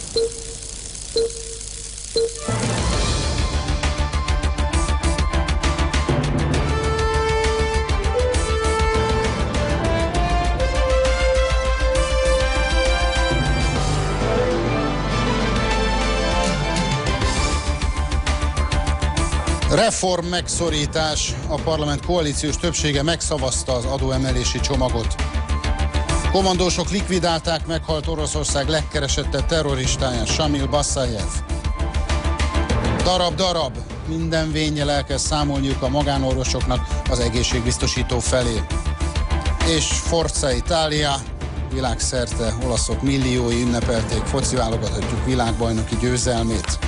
Reform megszorítás. A parlament koalíciós többsége megszavazta az adóemelési csomagot. Kommandósok likvidálták meghalt Oroszország legkeresettebb terroristáját, Samil Basajev. Darab-darab, minden vénnyel el kell számolniuk a magánorvosoknak az egészségbiztosító felé. És Forza Italia, világszerte olaszok milliói ünnepelték foci válogathatjuk világbajnoki győzelmét.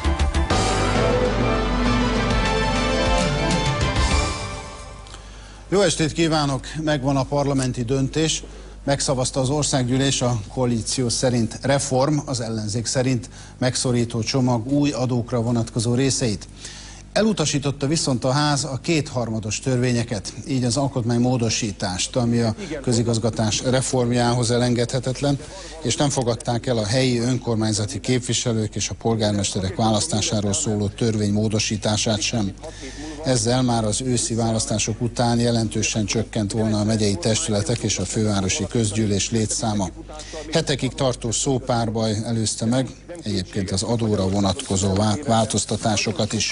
Jó estét kívánok! Megvan a parlamenti döntés. Megszavazta az országgyűlés a koalíció szerint reform, az ellenzék szerint megszorító csomag új adókra vonatkozó részeit. Elutasította viszont a ház a kétharmados törvényeket, így az alkotmánymódosítást, ami a közigazgatás reformjához elengedhetetlen, és nem fogadták el a helyi önkormányzati képviselők és a polgármesterek választásáról szóló törvény módosítását sem. Ezzel már az őszi választások után jelentősen csökkent volna a megyei testületek és a fővárosi közgyűlés létszáma. Hetekig tartó szópárbaj előzte meg egyébként az adóra vonatkozó változtatásokat is.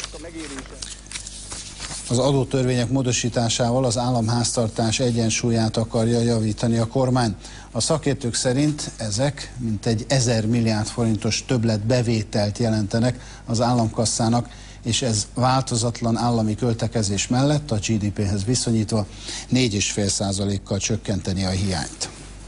Az adótörvények módosításával az államháztartás egyensúlyát akarja javítani a kormány. A szakértők szerint ezek mintegy 1000 milliárd forintos többletbevételt jelentenek az államkasszának, és ez változatlan állami költekezés mellett a GDP-hez viszonyítva 4,5%-kal csökkenteni a hiányt.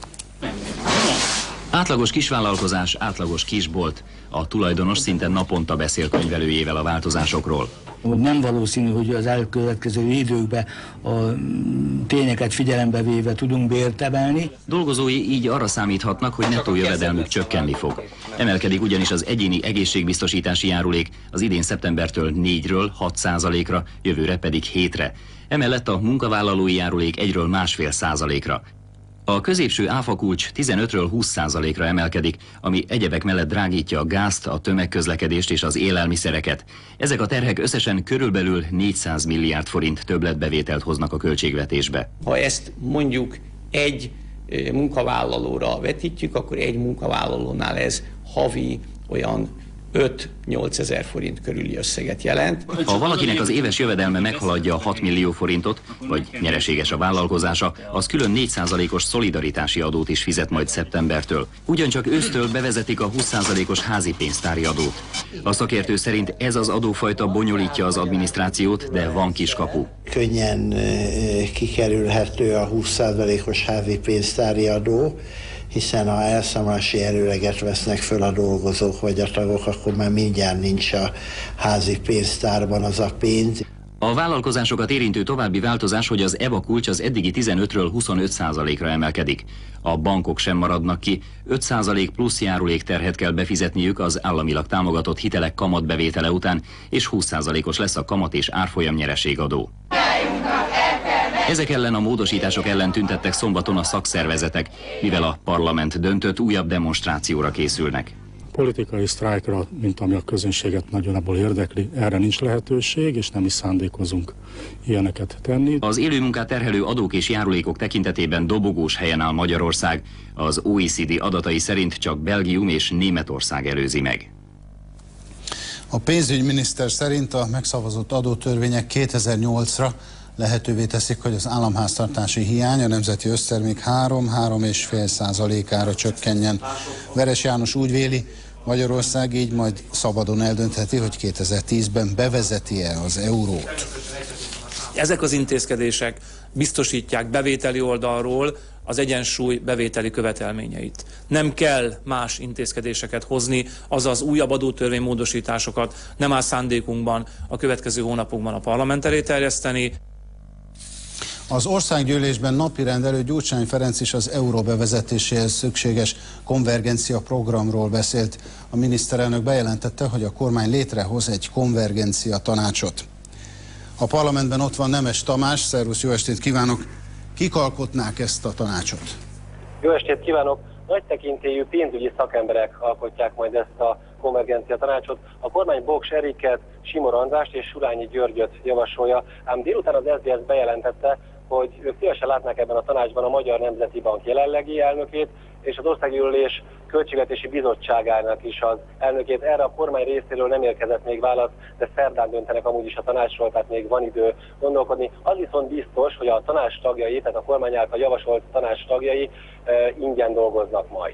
Átlagos kisvállalkozás, átlagos kisbolt. A tulajdonos szinte naponta beszél könyvelőjével a változásokról. Nem valószínű, hogy az elkövetkező időkben a tényeket figyelembe véve tudunk bért emelni. Dolgozói így arra számíthatnak, hogy nettó jövedelmük csökkenni fog. Emelkedik ugyanis az egyéni egészségbiztosítási járulék az idén szeptembertől 4-ről 6%-ra, jövőre pedig 7-re. Emellett a munkavállalói járulék 1-ről 1,5%-ra. A középső áfakulcs 15-ről 20%-ra emelkedik, ami egyebek mellett drágítja a gázt, a tömegközlekedést és az élelmiszereket. Ezek a terhek összesen körülbelül 400 milliárd forint többletbevételt hoznak a költségvetésbe. Ha ezt mondjuk egy munkavállalóra vetítjük, akkor egy munkavállalónál ez havi olyan 5-8 ezer forint körüli összeget jelent. Ha valakinek az éves jövedelme meghaladja a 6 millió forintot, vagy nyereséges a vállalkozása, az külön 4%-os szolidaritási adót is fizet majd szeptembertől. Ugyancsak ősztől bevezetik a 20%-os házi pénztári adót. A szakértő szerint ez az adófajta bonyolítja az adminisztrációt, de van kiskapu. Könnyen kikerülhető a 20%-os házi pénztári adó, hiszen ha elszámolási előleget vesznek föl a dolgozók vagy a tagok, akkor már mindjárt nincs a házi pénztárban az a pénz. A vállalkozásokat érintő további változás, hogy az EBA kulcs az eddigi 15-ről 25%-ra emelkedik. A bankok sem maradnak ki, 5% plusz járulékterhet kell befizetniük az államilag támogatott hitelek kamatbevétele után, és 20%-os lesz a kamat és árfolyam nyereségadó. Ezek ellen a módosítások ellen tüntettek szombaton a szakszervezetek, mivel a parlament döntött, újabb demonstrációra készülnek. Politikai sztrájkra, mint ami a közönséget nagyobb érdekli, erre nincs lehetőség, és nem is szándékozunk ilyeneket tenni. Az élőmunkát terhelő adók és járulékok tekintetében dobogós helyen áll Magyarország. Az OECD adatai szerint csak Belgium és Németország előzi meg. A pénzügyminiszter szerint a megszavazott adótörvények 2008-ra lehetővé teszik, hogy az államháztartási hiány a nemzeti össztermék 3-3,5%-ára csökkenjen. Veres János úgy véli, Magyarország így majd szabadon eldöntheti, hogy 2010-ben bevezeti-e az eurót. Ezek az intézkedések biztosítják bevételi oldalról az egyensúly bevételi követelményeit. Nem kell más intézkedéseket hozni, azaz újabb adótörvénymódosításokat nem áll szándékunkban a következő hónapokban a parlament elé terjeszteni. Az országgyűlésben napirend előtt Gyurcsány Ferenc is az euró bevezetéséhez szükséges konvergencia programról beszélt. A miniszterelnök bejelentette, hogy a kormány létrehoz egy konvergencia tanácsot. A parlamentben ott van Nemes Tamás, szervusz, jó estét kívánok! Kik alkotnák ezt a tanácsot? Jó estét kívánok! nagy tekintélyű pénzügyi szakemberek alkotják majd ezt a konvergencia tanácsot. A kormány Boks Eriket, Simor Andrást és Surányi Györgyöt javasolja, ám délután az SZDSZ bejelentette, hogy ők szívesen látnák ebben a tanácsban a Magyar Nemzeti Bank jelenlegi elnökét, és az Országgyűlés Költségvetési Bizottságának is az elnökét. Erre a kormány részéről nem érkezett még válasz, de szerdán döntenek amúgy is a tanácsról, tehát még van idő gondolkodni. Az viszont biztos, hogy a tanács tagjai, tehát a kormány által javasolt tanács tagjai ingyen dolgoznak majd.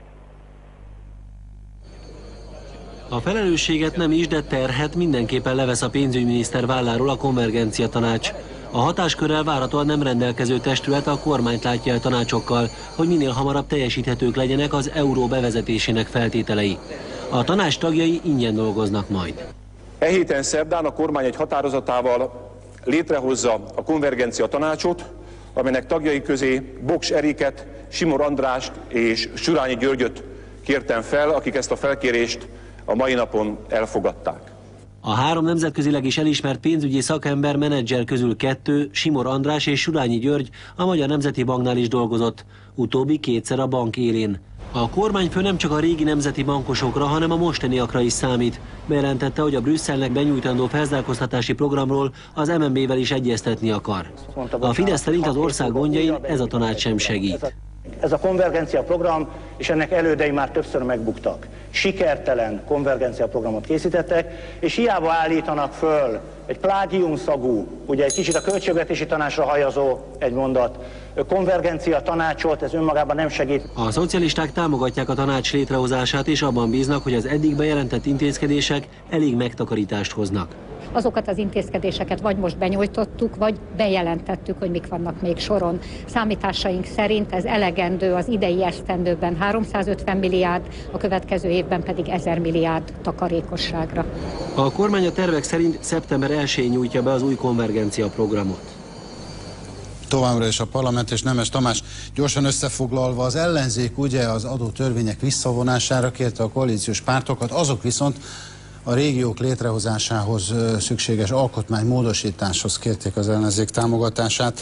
A felelősséget nem is, de terhet mindenképpen levesz a pénzügyminiszter válláról a konvergencia tanács. A hatáskörrel várhatóan nem rendelkező testület a kormányt látja el tanácsokkal, hogy minél hamarabb teljesíthetők legyenek az euró bevezetésének feltételei. A tanács tagjai ingyen dolgoznak majd. E héten szerdán a kormány egy határozatával létrehozza a konvergencia tanácsot, amelynek tagjai közé Boks Eriket, Simor Andrást és Surányi Györgyöt kértem fel, akik ezt a felkérést a mai napon elfogadták. A három nemzetközileg is elismert pénzügyi szakember menedzser közül 2, Simor András és Surányi György a Magyar Nemzeti Banknál is dolgozott, utóbbi kétszer a bank élén. A kormányfő nem csak a régi nemzeti bankosokra, hanem a mostaniakra is számít. Bejelentette, hogy a Brüsszelnek benyújtandó felzárkóztatási programról az MNB-vel is egyeztetni akar. A Fidesz szerint az ország gondjain ez a tanács sem segít. Ez a konvergencia program és ennek elődei már többször megbuktak. Sikertelen konvergencia programot készítettek, és hiába állítanak föl egy plágiumszagú, ugye egy kicsit a költségvetési tanácsra hajazó egy mondat, konvergencia tanácsot, ez önmagában nem segít. A szocialisták támogatják a tanács létrehozását, és abban bíznak, hogy az eddig bejelentett intézkedések elég megtakarítást hoznak. Azokat az intézkedéseket vagy most benyújtottuk, vagy bejelentettük, hogy mik vannak még soron. Számításaink szerint ez elegendő az idei esztendőben 350 milliárd, a következő évben pedig 1000 milliárd takarékosságra. A kormány a tervek szerint szeptember 1-én nyújtja be az új konvergencia programot. Továbbra is a parlament és Nemes Tamás gyorsan összefoglalva az ellenzék ugye az adótörvények visszavonására kérte a koalíciós pártokat, azok viszont a régiók létrehozásához szükséges alkotmánymódosításhoz kérték az ellenzék támogatását.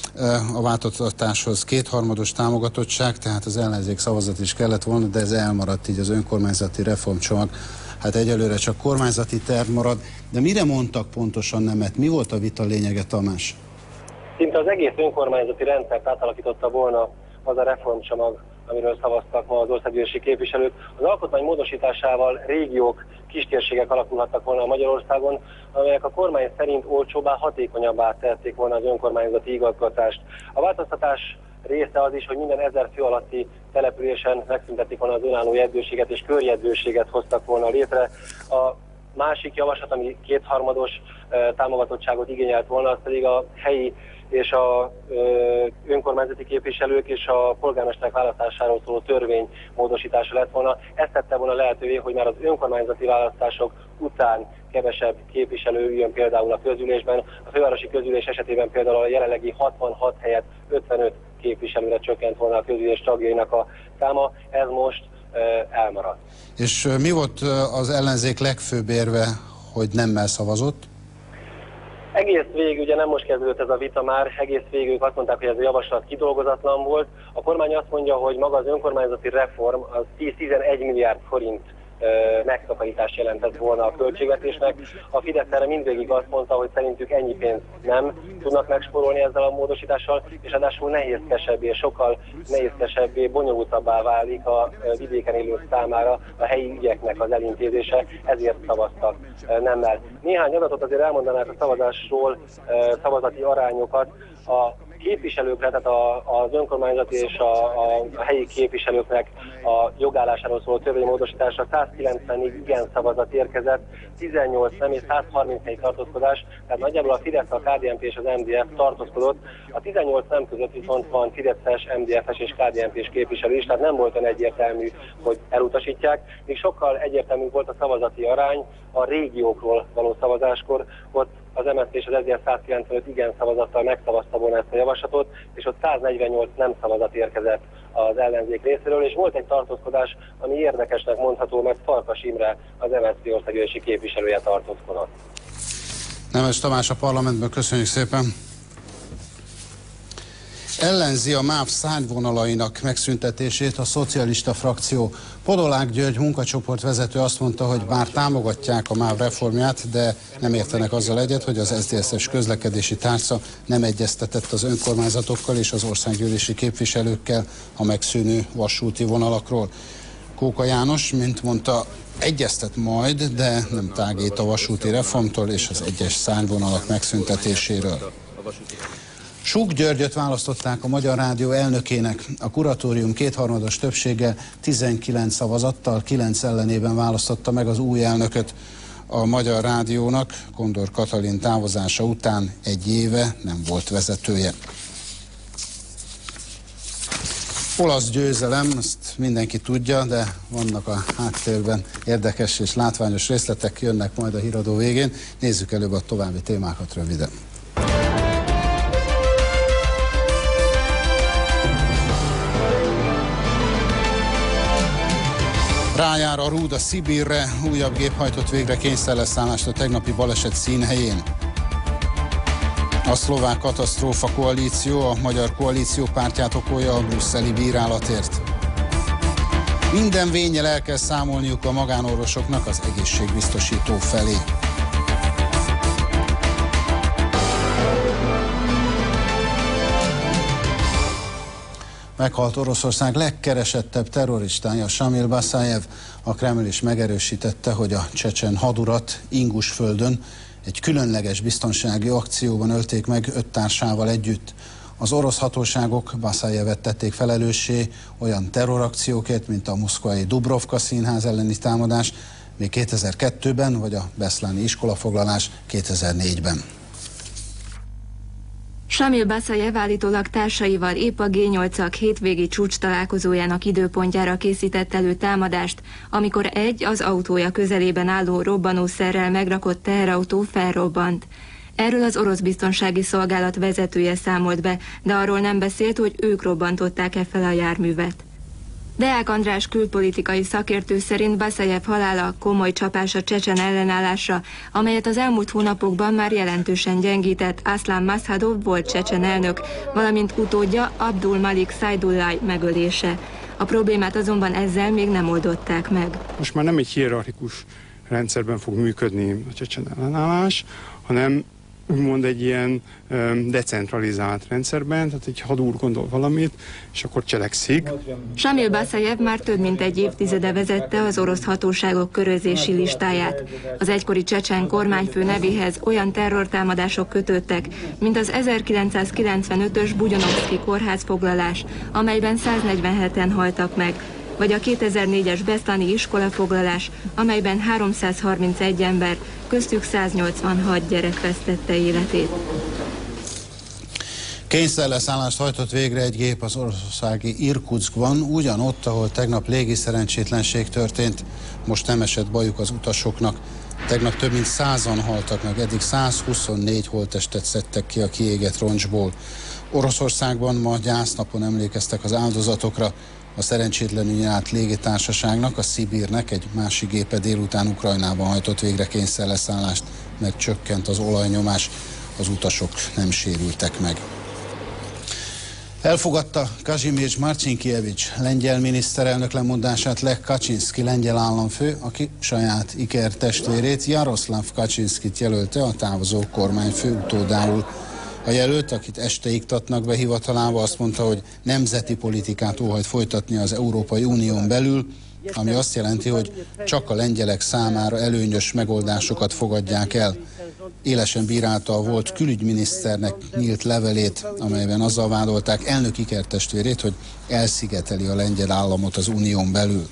A változtatáshoz kétharmados támogatottság, tehát az ellenzék szavazat is kellett volna, de ez elmaradt, így az önkormányzati reformcsomag. Hát egyelőre csak kormányzati terv marad. De mire mondtak pontosan nemet? Mi volt a vita lényege, Tamás? Szinte az egész önkormányzati rendszert átalakította volna az a reformcsomag, amiről szavaztak ma az országgyűlési képviselők. Az alkotmány módosításával régiók, kistérségek alakulhattak volna Magyarországon, amelyek a kormány szerint olcsóbbá, hatékonyabbá tették volna az önkormányzati igazgatást. A változtatás része az is, hogy minden 1000 fő alatti településen megszüntették volna az önálló jegyzőséget és körjegyzőséget hoztak volna létre. A másik javaslat, ami kétharmados támogatottságot igényelt volna, az pedig a helyi és a önkormányzati képviselők és a polgármesterek választásáról szóló törvény módosítása lett volna. Ezt tette volna lehetővé, hogy már az önkormányzati választások után kevesebb képviselő üljön például a közülésben. A fővárosi közülés esetében például a jelenlegi 66 helyett 55 képviselőre csökkent volna a közülés tagjainak a száma. Ez most elmaradt. És mi volt az ellenzék legfőbb érve, hogy nemmel szavazott? Egész végig, ugye nem most kezdődött ez a vita már, egész végig ők azt mondták, hogy ez a javaslat kidolgozatlan volt. A kormány azt mondja, hogy maga az önkormányzati reform az 10-11 milliárd forint megtakarítást jelentett volna a költségvetésnek. A Fidesz erre mindvégig azt mondta, hogy szerintük ennyi pénzt nem tudnak megspórolni ezzel a módosítással, és ráadásul nehézkesebbé, sokkal nehézkesebbé, bonyolultabbá válik a vidéken élők számára a helyi ügyeknek az elintézése, ezért szavaztak nemmel. Néhány adatot azért elmondanák a szavazásról, szavazati arányokat. A képviselőkre, tehát az önkormányzati és a helyi képviselőknek a jogállásáról szóló törvénymódosításra 194 igen szavazat érkezett, 18 nem és 134 tartózkodás, tehát nagyjából a Fidesz, a KDNP és az MDF tartózkodott. A 18 nem között viszont van Fideszes, MDF-es és KDNP-s képviselő is, tehát nem volt olyan egyértelmű, hogy elutasítják. Még sokkal egyértelmű volt a szavazati arány a régiókról való szavazáskor, ott az MSZP és az SZDSZ 195 igen szavazattal megszavazta volna ezt a javaslatot, és ott 148 nem szavazat érkezett az ellenzék részéről, és volt egy tartózkodás, ami érdekesnek mondható, mert Farkas Imre, az MSZP országgyűlési képviselője tartózkodott. Nemes Tamás a parlamentben, köszönjük szépen! ellenzi a MÁV szárnyvonalainak megszüntetését a szocialista frakció. Podolák György munkacsoport vezető azt mondta, hogy bár támogatják a MÁV reformját, de nem értenek azzal egyet, hogy az SZDSZ-es közlekedési tárca nem egyeztetett az önkormányzatokkal és az országgyűlési képviselőkkel a megszűnő vasúti vonalakról. Kóka János, mint mondta, egyeztet majd, de nem tágít a vasúti reformtól és az egyes szárnyvonalak megszüntetéséről. Súk Györgyöt választották a Magyar Rádió elnökének. A kuratórium kétharmados többséggel 19 szavazattal 9 ellenében választotta meg az új elnököt. A Magyar Rádiónak Kondor Katalin távozása után egy éve nem volt vezetője. Olasz győzelem, ezt mindenki tudja, de vannak a háttérben érdekes és látványos részletek, jönnek majd a híradó végén. Nézzük előbb a további témákat röviden. Rájár a Ruda Szibirre, újabb gép hajtott végre kényszerleszállást a tegnapi baleset színhelyén. A szlovák katasztrófa koalíció a magyar koalíció pártját okolja a brüsszeli bírálatért. Minden vénnyel el kell számolniuk a magánorvosoknak az egészségbiztosító felé. Meghalt Oroszország legkeresettebb terroristája, Samil Basajev. A Kreml is megerősítette, hogy a csecsen hadurat Ingusföldön egy különleges biztonsági akcióban ölték meg 5 társával együtt. Az orosz hatóságok Basajevet tették felelőssé olyan terrorakciókért, mint a moszkvai Dubrovka színház elleni támadás még 2002-ben, vagy a beszláni iskolafoglalás 2004-ben. Samil Basajev állítólag társaival épp a G8-ak hétvégi csúcs találkozójának időpontjára készített elő támadást, amikor egy az autója közelében álló robbanószerrel megrakott teherautó felrobbant. Erről az orosz biztonsági szolgálat vezetője számolt be, de arról nem beszélt, hogy ők robbantották-e fel a járművet. Deák András külpolitikai szakértő szerint Basajev halála komoly csapás a csecsen ellenállásra, amelyet az elmúlt hónapokban már jelentősen gyengített Aslan Mashadov volt csecsen elnök, valamint utódja Abdul Malik Saidullah megölése. A problémát azonban ezzel még nem oldották meg. Most már nem egy hierarchikus rendszerben fog működni a csecsen ellenállás, hanem úgymond egy ilyen decentralizált rendszerben, tehát egy hadúr gondol valamit, és akkor cselekszik. Samil Basajev már több mint egy évtizede vezette az orosz hatóságok körözési listáját. Az egykori csecsen kormányfő nevéhez olyan terrortámadások kötődtek, mint az 1995-ös Bugyunovszki kórházfoglalás, amelyben 147-en haltak meg, vagy a 2004-es beszlani iskolafoglalás, amelyben 331 ember, köztük 186 gyerek vesztette életét. Kényszerleszállást hajtott végre egy gép az oroszországi Irkutskban, ugyanott, ahol tegnap légi szerencsétlenség történt. Most nem esett bajuk az utasoknak. Tegnap több mint 100-an haltak meg, eddig 124 holttestet szedtek ki a kiégett roncsból. Oroszországban ma gyásznapon emlékeztek az áldozatokra. A szerencsétlenül járt légitársaságnak, a Szibírnek egy másik gépe délután Ukrajnában hajtott végre kényszerleszállást, meg csökkent az olajnyomás, az utasok nem sérültek meg. Elfogadta Kazimierz Marcinkiewicz lengyel miniszterelnök lemondását Lech Kaczynszki lengyel államfő, aki saját ikertestvérét, Jaroszláv Kaczynszkit jelölte a távozó kormányfő utódául. A jelölt, akit este iktatnak be hivatalába, azt mondta, hogy nemzeti politikát óhajt folytatni az Európai Unión belül, ami azt jelenti, hogy csak a lengyelek számára előnyös megoldásokat fogadják el. Élesen bírálta a volt külügyminiszternek nyílt levelét, amelyben azzal vádolták elnök ikertestvérét, hogy elszigeteli a lengyel államot az unión belül.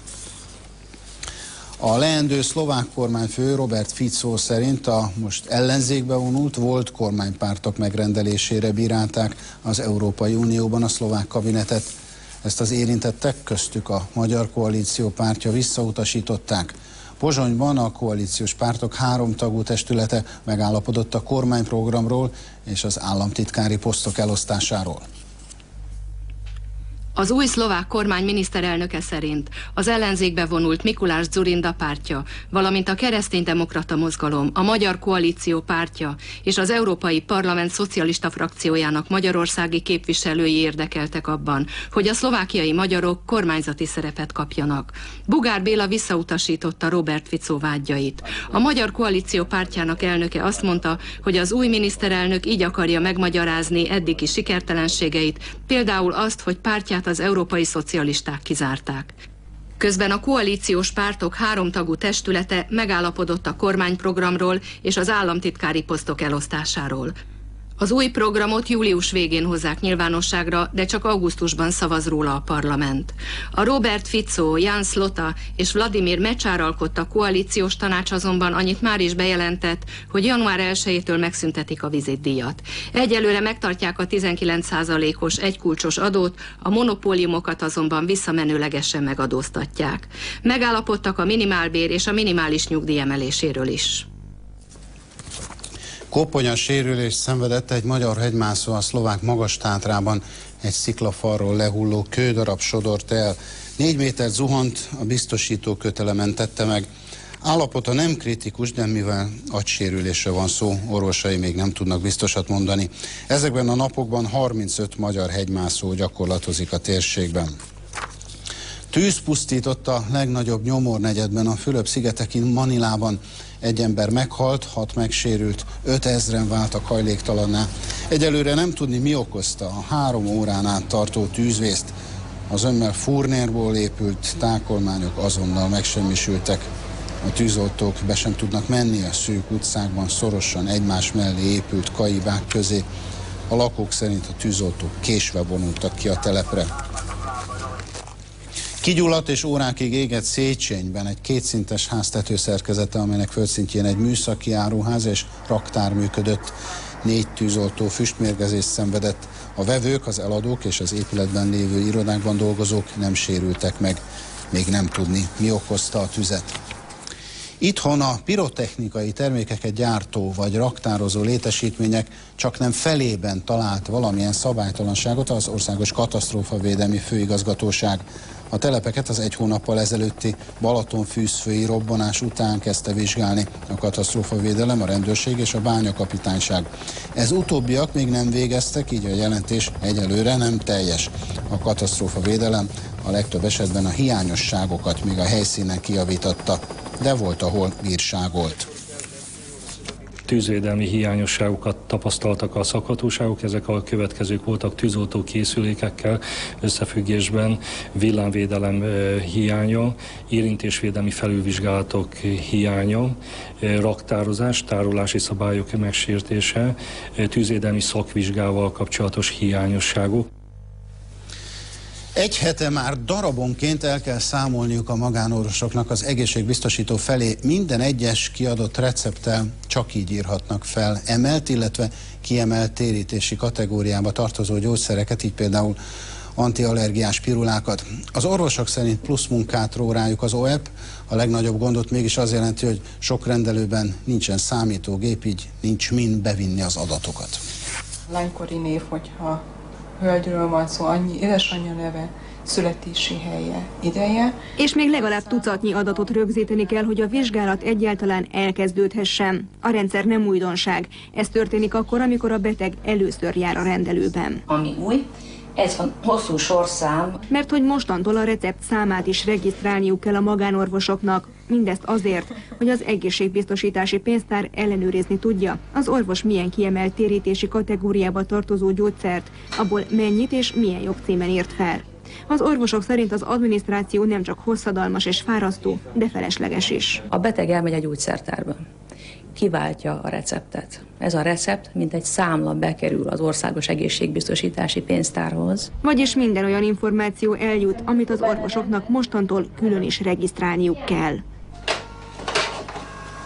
A leendő szlovák kormányfő Robert Fico szerint a most ellenzékbe vonult volt kormánypártok megrendelésére bírálták az Európai Unióban a szlovák kabinetet. Ezt az érintettek, köztük a Magyar Koalíció pártja visszautasították. Pozsonyban a koalíciós pártok 3 tagú testülete megállapodott a kormányprogramról és az államtitkári posztok elosztásáról. Az új szlovák kormány miniszterelnöke szerint az ellenzékbe vonult Mikuláš Dzurinda pártja, valamint a kereszténydemokrata mozgalom, a Magyar Koalíció pártja és az Európai Parlament szocialista frakciójának magyarországi képviselői érdekeltek abban, hogy a szlovákiai magyarok kormányzati szerepet kapjanak. Bugár Béla visszautasította Robert Fico vágyait. A Magyar Koalíció pártjának elnöke azt mondta, hogy az új miniszterelnök így akarja megmagyarázni eddigi sikertelenségeit, például azt, hogy pártját az európai szocialisták kizárták. Közben a koalíciós pártok 3 tagú testülete megállapodott a kormányprogramról és az államtitkári posztok elosztásáról. Az új programot július végén hozzák nyilvánosságra, de csak augusztusban szavaz róla a parlament. A Robert Fico, Jan Slota és Vladimir Mecsár alkotta koalíciós tanács azonban annyit már is bejelentett, hogy január 1-től megszüntetik a vizitdíjat. Egyelőre megtartják a 19%-os egykulcsos adót, a monopóliumokat azonban visszamenőlegesen megadóztatják. Megállapodtak a minimálbér és a minimális nyugdíj emeléséről is. Koponyas sérülést szenvedett egy magyar hegymászó a szlovák Magas-Tátrában. Egy sziklafalról lehulló kődarab sodort el. 4 métert zuhant, a biztosító kötele mentette meg. Állapota nem kritikus, de mivel agysérülésre van szó, orvosai még nem tudnak biztosat mondani. Ezekben a napokban 35 magyar hegymászó gyakorlatozik a térségben. Tűz pusztította a legnagyobb nyomornegyedben, a Fülöp-szigeteki Manilában. Egy ember meghalt, 6 megsérült, 5000-en váltak hajléktalanná. Egyelőre nem tudni, mi okozta a 3 órán át tartó tűzvészt. Az ömmel furnérból épült tákolmányok azonnal megsemmisültek. A tűzoltók be sem tudnak menni a szűk utcákban, szorosan egymás mellé épült kaibák közé. A lakók szerint a tűzoltók késve vonultak ki a telepre. Kigyulladt és órákig égett Széchenyben egy 2 szintes ház tetőszerkezete, amelynek földszintjén egy műszaki áruház és raktár működött. 4 tűzoltó füstmérgezést szenvedett. A vevők, az eladók és az épületben lévő irodákban dolgozók nem sérültek meg. Még nem tudni, mi okozta a tüzet. Itthon a pirotechnikai termékeket gyártó vagy raktározó létesítmények csak nem felében talált valamilyen szabálytalanságot az Országos Katasztrófavédelmi Főigazgatóság. A telepeket az 1 hónappal ezelőtti Balatonfűzfői robbanás után kezdte vizsgálni a katasztrófavédelem, a rendőrség és a bányakapitányság. Ez utóbbiak még nem végeztek, így a jelentés egyelőre nem teljes. A katasztrófavédelem a legtöbb esetben a hiányosságokat még a helyszínen kijavította, de volt, ahol bírságolt. Tűzvédelmi hiányosságokat tapasztaltak a szakhatóságok, ezek a következők voltak: tűzoltó készülékekkel összefüggésben, villámvédelem hiánya, érintésvédelmi felülvizsgálatok hiánya, raktározás, tárolási szabályok megsértése, tűzvédelmi szakvizsgával kapcsolatos hiányosságok. Egy hete már darabonként el kell számolniuk a magánorvosoknak az egészségbiztosító felé. Minden egyes kiadott recepttel csak így írhatnak fel emelt, illetve kiemelt térítési kategóriába tartozó gyógyszereket, így például antiallergiás pirulákat. Az orvosok szerint plusz munkát ró rájuk az OEP. A legnagyobb gondot mégis az jelenti, hogy sok rendelőben nincsen számítógép, így nincs mind bevinni az adatokat. Lánykori név, hogyha hölgyről van szó, annyi édesanyja neve, születési helye, ideje. És még legalább tucatnyi adatot rögzíteni kell, hogy a vizsgálat egyáltalán elkezdődhessen. A rendszer nem újdonság. Ez történik akkor, amikor a beteg először jár a rendelőben. Ami új, ez a hosszú sorszám. Mert hogy mostantól a recept számát is regisztrálniuk kell a magánorvosoknak. Mindezt azért, hogy az egészségbiztosítási pénztár ellenőrizni tudja, az orvos milyen kiemelt térítési kategóriába tartozó gyógyszert, abból mennyit és milyen jogcímen írt fel. Az orvosok szerint az adminisztráció nem csak hosszadalmas és fárasztó, de felesleges is. A beteg elmegy a gyógyszertárba, kiváltja a receptet. Ez a recept, mint egy számla bekerül az Országos Egészségbiztosítási Pénztárhoz. Vagyis minden olyan információ eljut, amit az orvosoknak mostantól külön is regisztrálniuk kell.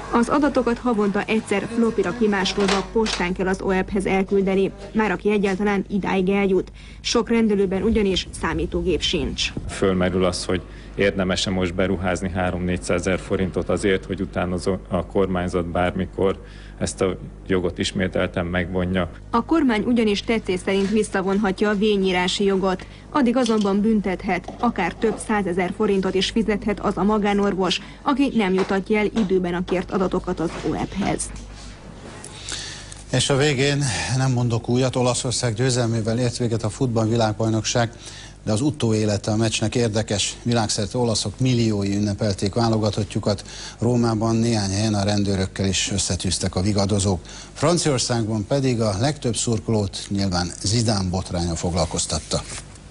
Az adatokat havonta egyszer flopira kimásolva postán kell az OEP-hez elküldeni, már aki egyáltalán idáig eljut. Sok rendelőben ugyanis számítógép sincs. Fölmerül az, hogy érdemese most beruházni 3-400 ezer forintot azért, hogy utána a kormányzat bármikor ezt a jogot ismételten megvonja. A kormány ugyanis tetszés szerint visszavonhatja a vényírási jogot, addig azonban büntethet, akár több 100 000 forintot is fizethet az a magánorvos, aki nem jutatja el időben a kért adatokat az OEP-hez. És a végén nem mondok újat, Olaszország győzelmével ért véget a futballvilágbajnokság, de az utóélete a meccsnek érdekes. Világszerte olaszok milliói ünnepelték válogatottjukat, Rómában néhány helyen a rendőrökkel is összetűztek a vigadozók. Franciaországban pedig a legtöbb szurkolót nyilván Zidane botránya foglalkoztatta.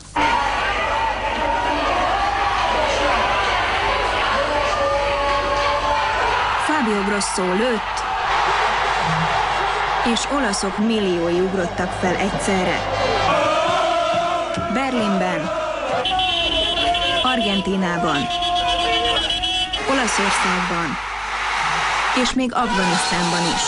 Fabio Grosso lőtt, és olaszok milliói ugrottak fel egyszerre. Berlinben, Argentínában, Olaszországban és még Afganisztánban is.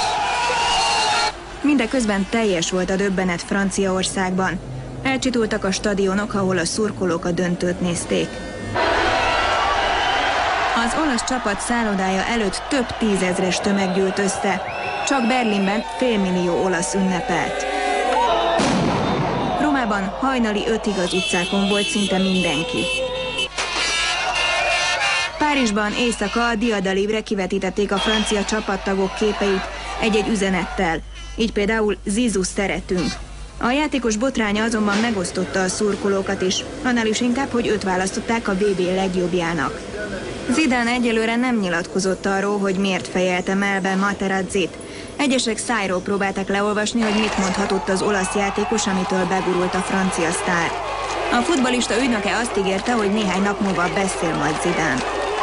Mindeközben teljes volt a döbbenet Franciaországban. Elcsitultak a stadionok, ahol a szurkolók a döntőt nézték. Az olasz csapat szállodája előtt több tízezres tömeg gyűlt össze. Csak Berlinben 500 000 olasz ünnepelt. Rómában hajnali 5-ig az utcákon volt szinte mindenki. Párizsban éjszaka a Dia Libre kivetítették a francia csapattagok képeit egy-egy üzenettel. Így például Zizou szeretünk. A játékos botránya azonban megosztotta a szurkolókat is, annál is inkább, hogy őt választották a VB legjobbjának. Zidane egyelőre nem nyilatkozott arról, hogy miért fejelte Melbe Materazzit. Egyesek szájról próbálták leolvasni, hogy mit mondhatott az olasz játékos, amitől begurult a francia sztár. A futballista ügynöke azt ígérte, hogy néhány nap múlva beszél majd Zidane.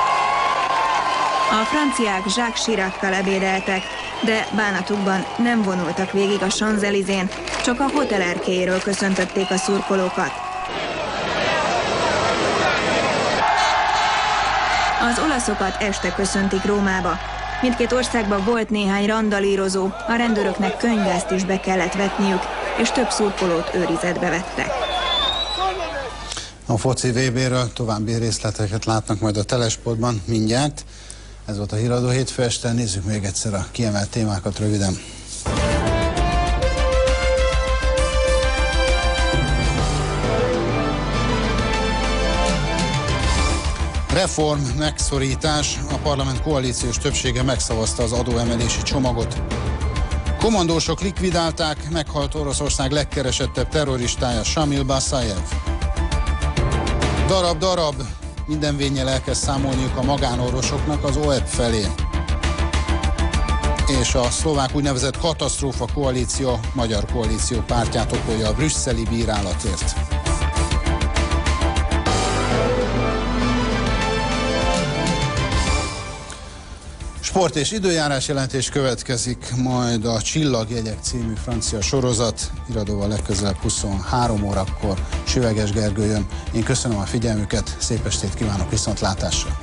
A franciák Jacques Chirac-kal ebédeltek, de bánatukban nem vonultak végig a Champs-Élysén, csak a hotel erkélyéről köszöntötték a szurkolókat. Az olaszokat este köszöntik Rómába. Mindkét országban volt néhány randalírozó, a rendőröknek könyvgázt is be kellett vetniük, és több szurkolót őrizetbe vettek. A foci VB-ről további részleteket látnak majd a Telesportban mindjárt. Ez volt a Híradó hétfő este, nézzük még egyszer a kiemelt témákat röviden. Reform, megszorítás, a parlament koalíciós többsége megszavazta az adóemelési csomagot. Kommandósok likvidálták, meghalt Oroszország legkeresettebb terroristája, Shamil Basajev. Darab, minden vénnyel elkezd számolniuk a magánorvosoknak az OEP felé. És a szlovák úgynevezett katasztrófa koalíció, Magyar Koalíció pártját okolja a brüsszeli bírálatért. Sport és időjárás jelentés következik, majd a Csillagjegyek című francia sorozat, Híradóval legközelebb 23 órakor. Süveges Gergő jön. Én köszönöm a figyelmüket, szép estét kívánok, viszontlátásra!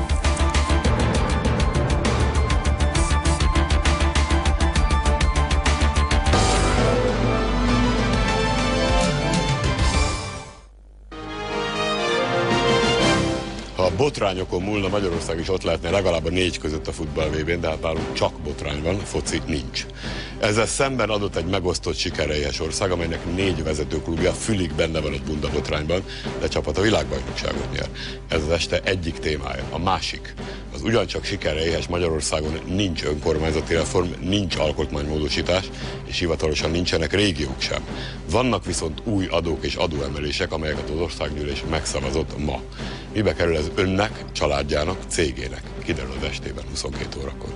Ha a botrányokon múlna, Magyarország is ott lehetne legalább a 4 között a futball VB-n, de hát nálunk csak botrány van, foci nincs. Ezzel szemben adott egy megosztott sikerreljes ország, amelynek 4 vezetőklubja fülig benne van a bunda botrányban, de csapat a világbajnokságot nyer. Ez az este egyik témája. A másik, az ugyancsak sikerreljes Magyarországon nincs önkormányzati reform, nincs alkotmánymódosítás, és hivatalosan nincsenek régiók sem. Vannak viszont új adók és adóemelések, amelyeket az országgyűlés megszavazott ma. Mibe kerül ez önnek, családjának, cégének? Kiderül az estében 22 órakor.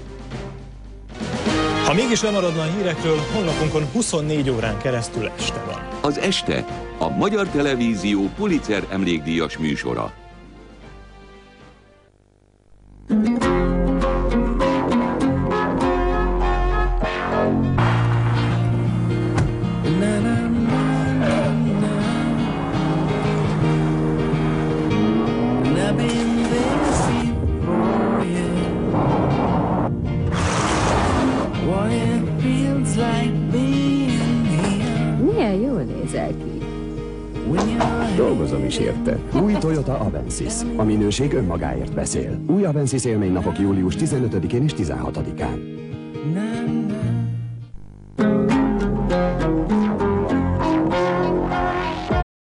Ha mégis lemaradna a hírekről, honlapunkon 24 órán keresztül este van. Az este a Magyar Televízió Pulitzer emlékdíjas műsora. Milyen jól nézel ki. Dolgozom is érte. Új Toyota Avensis. A minőség önmagáért beszél. Új Avensis élménynapok július 15-én és 16-án.